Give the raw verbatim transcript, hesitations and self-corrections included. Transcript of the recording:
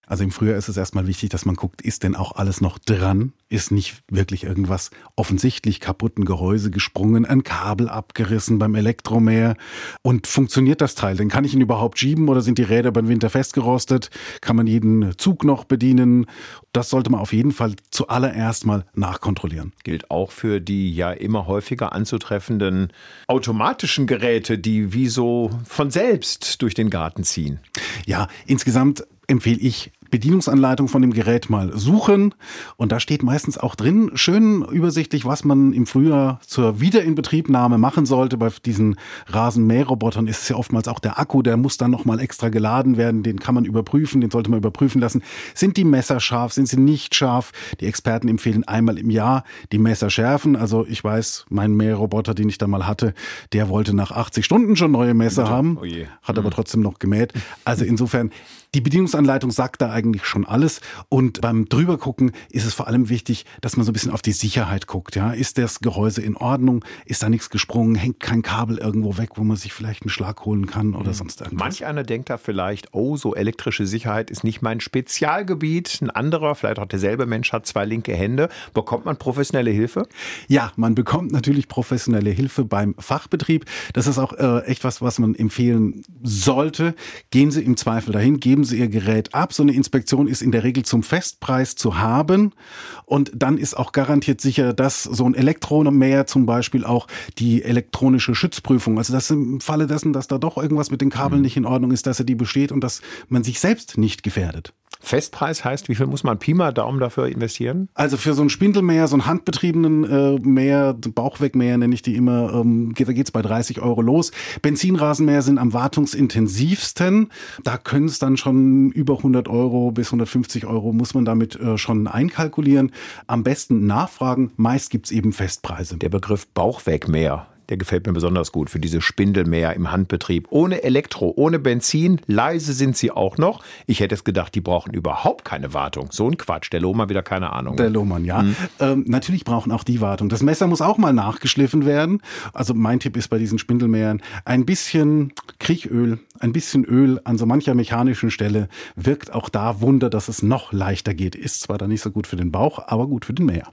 Also im Frühjahr ist es erstmal wichtig, dass man guckt, ist denn auch alles noch dran? Ist nicht wirklich irgendwas offensichtlich kaputt, ein Gehäuse gesprungen, ein Kabel abgerissen beim Elektromäher? Und funktioniert das Teil? Denn kann ich ihn überhaupt schieben oder sind die Räder beim Winter festgerostet? Kann man jeden Zug noch bedienen? Das sollte man auf jeden Fall zuallererst mal nachkontrollieren. Gilt auch für die ja immer häufiger anzutreffenden automatischen Geräte, die wie so von selbst durch den Garten ziehen. Ja, insgesamt empfehle ich, Bedienungsanleitung von dem Gerät mal suchen. Und da steht meistens auch drin, schön übersichtlich, was man im Frühjahr zur Wiederinbetriebnahme machen sollte. Bei diesen Rasenmäherrobotern ist es ja oftmals auch der Akku, der muss dann nochmal extra geladen werden. Den kann man überprüfen, den sollte man überprüfen lassen. Sind die Messer scharf, sind sie nicht scharf? Die Experten empfehlen einmal im Jahr die Messer schärfen. Also ich weiß, mein Mäherroboter, den ich da mal hatte, der wollte nach achtzig Stunden schon neue Messer Bitte? haben, oh je. hat aber trotzdem noch gemäht. Also insofern, die Bedienungsanleitung sagt da eigentlich schon alles. Und beim Drübergucken ist es vor allem wichtig, dass man so ein bisschen auf die Sicherheit guckt. Ja, ist das Gehäuse in Ordnung? Ist da nichts gesprungen? Hängt kein Kabel irgendwo weg, wo man sich vielleicht einen Schlag holen kann oder sonst irgendwas? Manch einer denkt da vielleicht, oh, so elektrische Sicherheit ist nicht mein Spezialgebiet. Ein anderer, vielleicht auch derselbe Mensch, hat zwei linke Hände. Bekommt man professionelle Hilfe? Ja, man bekommt natürlich professionelle Hilfe beim Fachbetrieb. Das ist auch äh, echt was, was man empfehlen sollte. Gehen Sie im Zweifel dahin, geben Sie Ihr Gerät ab. So eine Inspektion ist in der Regel zum Festpreis zu haben. Und dann ist auch garantiert sicher, dass so ein Elektromäher zum Beispiel auch die elektronische Schützprüfung, also dass im Falle dessen, dass da doch irgendwas mit den Kabeln nicht in Ordnung ist, dass er die besteht und dass man sich selbst nicht gefährdet. Festpreis heißt, wie viel muss man Pi mal Daumen dafür investieren? Also für so einen Spindelmäher, so einen handbetriebenen äh, Mäher, Bauchwegmäher nenne ich die immer, ähm, da geht's bei dreißig Euro los. Benzinrasenmäher sind am wartungsintensivsten. Da können es dann schon über hundert Euro bis hundertfünfzig Euro muss man damit äh, schon einkalkulieren. Am besten nachfragen, meist gibt's eben Festpreise. Der Begriff Bauchwegmäher, der gefällt mir besonders gut für diese Spindelmäher im Handbetrieb. Ohne Elektro, ohne Benzin, leise sind sie auch noch. Ich hätte es gedacht, die brauchen überhaupt keine Wartung. So ein Quatsch, der Lohmann wieder keine Ahnung. Der Lohmann, ja. Hm. Ähm, natürlich brauchen auch die Wartung. Das Messer muss auch mal nachgeschliffen werden. Also mein Tipp ist bei diesen Spindelmähern, ein bisschen Kriechöl, ein bisschen Öl an so mancher mechanischen Stelle wirkt auch da Wunder, dass es noch leichter geht. Ist zwar dann nicht so gut für den Bauch, aber gut für den Mäher.